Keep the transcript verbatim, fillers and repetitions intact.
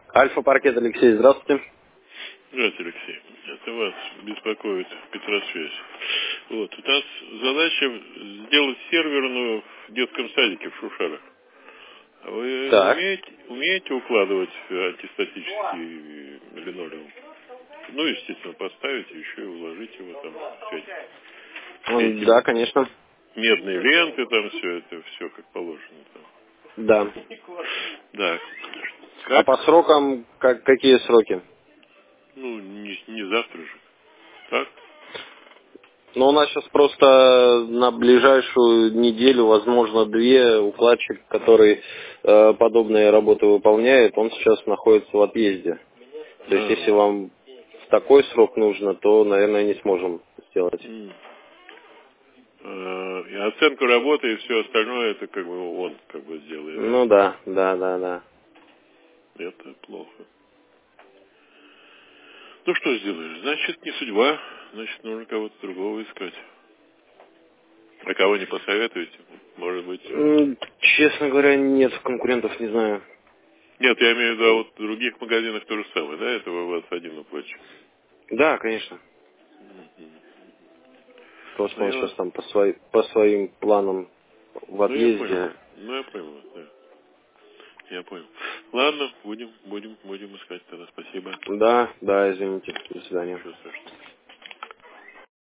Альфа-паркет, Алексей, здравствуйте. Здравствуйте, Алексей. Это вас беспокоит Петросвязь. Вот, у нас задача сделать серверную в детском садике в Шушарах. А вы Так. умеете, умеете укладывать антистатический линолеум? Ну, естественно, поставить, еще и уложить его там. Все М, эти Да, конечно. медные ленты, там все это, все как положено. Там. Да. Да. А Как? по срокам, как, какие сроки? Ну, не, не завтра же. Так? Ну, у нас сейчас просто на ближайшую неделю, возможно, две, укладчик, который э, подобные работы выполняет, он сейчас находится в отъезде. То есть, А, если вам в такой срок нужно, то, наверное, не сможем сделать. м. А, и оценку работы и все остальное, это как бы он как бы сделает, да? Ну да, да, да, да. Это плохо. Ну что сделаешь? Значит, не судьба. Значит, нужно кого-то другого искать. А кого не посоветуете? Может быть... М, Честно говоря, нет, конкурентов не знаю. Нет, я имею в виду, а вот в других магазинах то же самое, да? Это у вас один уплатчик. Да, конечно. Просто Ну, он я, сейчас там по, свои, по своим планам в ну, я понял. отъезде. Ну, я понял, вас, да. Я понял. Ладно, будем, будем, будем искать тогда. Спасибо. Да, да, извините. До свидания. Ничего страшного.